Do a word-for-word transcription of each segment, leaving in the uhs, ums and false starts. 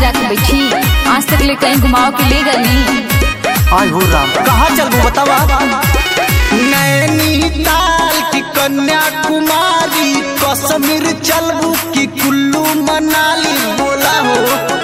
गिरा के बैठी, आज तक ले कहीं घुमाओ के ले गई। आय हो राम, कहाँ चलबू बतावा। नैनीताल की कन्याकुमारी, कश्मीर चलबू की कुल्लू मनाली, बोला हो।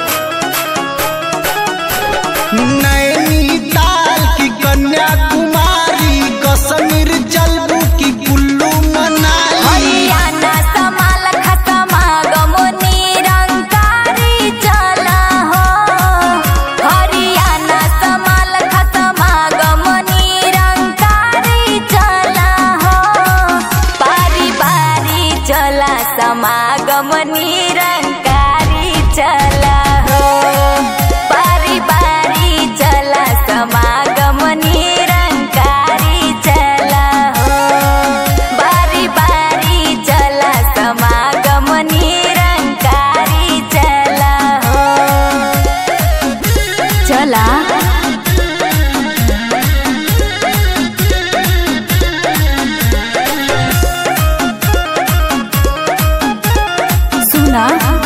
नैनीताल की कन्याकुमारी, कश्मीर चलबू की कुल्लू मनाली। हरियाणा समाल खतमा गमो निरंकारी चला हो। हरियाणा समाल खतमा गमो निरंकारी चला हो। बारी बारी चला समागम निरंकारी चला हो। बारी बारी चला समागम निरंकारी चला हो। बारी बारी चला समागम निरंकारी चला हो। चला सुना,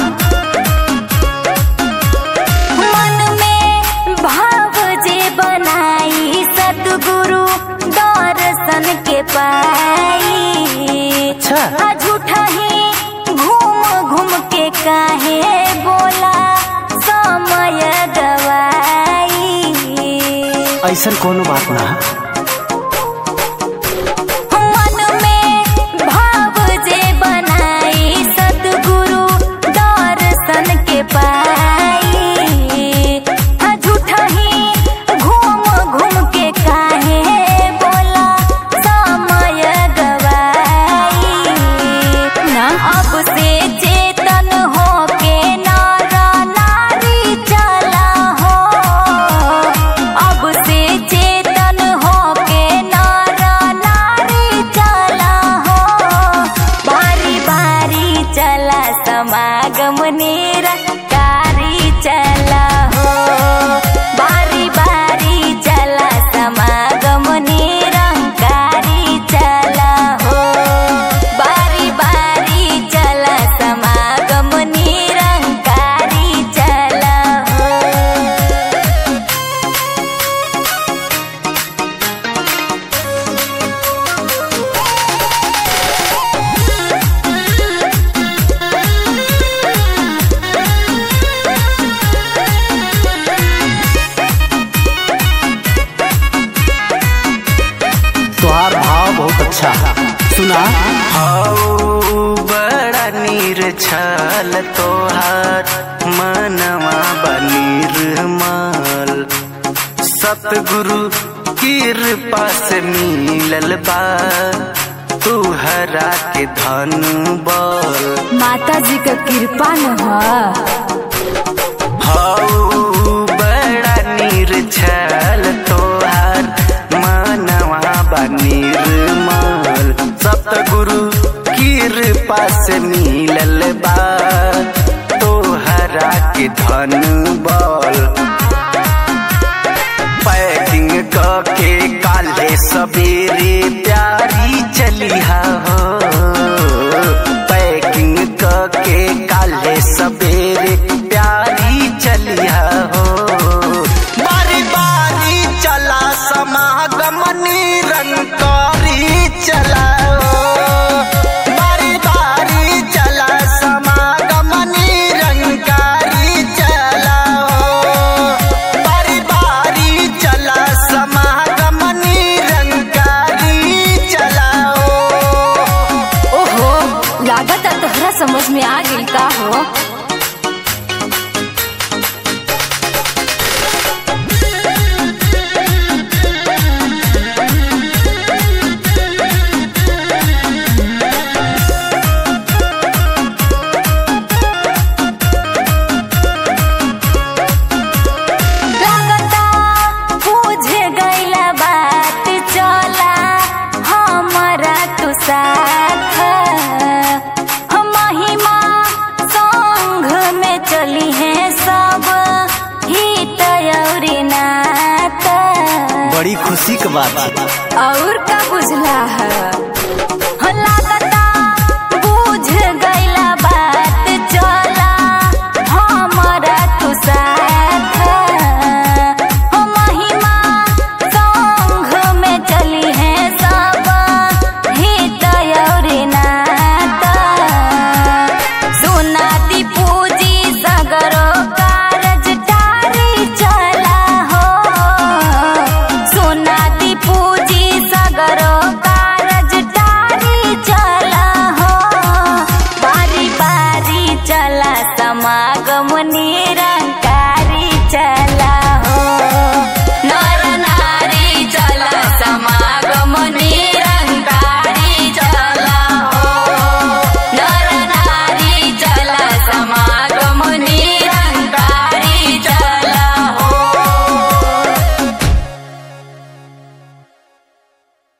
मन में भाव जे बनाई, सतगुरु दर्शन के पाई। अच्छा। झूठा ही घूम घूम के काहे बोला समय गवाई। ऐसा कोनो बात ना। मन में भाव जे बनाई, सतगुरु दर्शन के पाई। झूठा ही घूम घूम के काहे बोला समय गवाई। ना अब से चेतन हो के नर नारी चला हो। अब से चेतन हो के नर नारी चला हो। बारी बारी चला समागम निरंकारी चला हो। बारी बारी चला समागम निरंकारी चला हो। बारी बारी चला समागम निरंकारी चला हो। तोहार भाव बहुत अच्छा। सुना, हौ बड़ा निर्छल तोहार, मनवा बनिर्मल। सतगुरु कृपा से मिलल बा तुहरा के धन बल। माता जी का कृपा न ह। हौ बड़ा निर्छल तोहार, मनवा बनिर्मल। सतगुरु कृपा से मिलल बा तोहरा के धन बल। पैकिंग के काले सवेरे प्यारी चलिहा हो। पैकिंग के काले सवेरे प्यारी चलिहा हो। बारी बारी चला समागम निरंकारी चला हो। बारी बारी चला समागम निरंकारी चला हो। बारी बारी चला समागम निरंकारी चला हो। ओहो, लागत तोहरा समझ में आ गई का हो। लगता बुझ गइला बात, चला हमरा तू साथ। महिमा संग में चली है सब हित और नात। बड़ी खुशी की बात है। और का बुझला है। लागता बुझ गइला बात, चला हमरा तू निरंकारी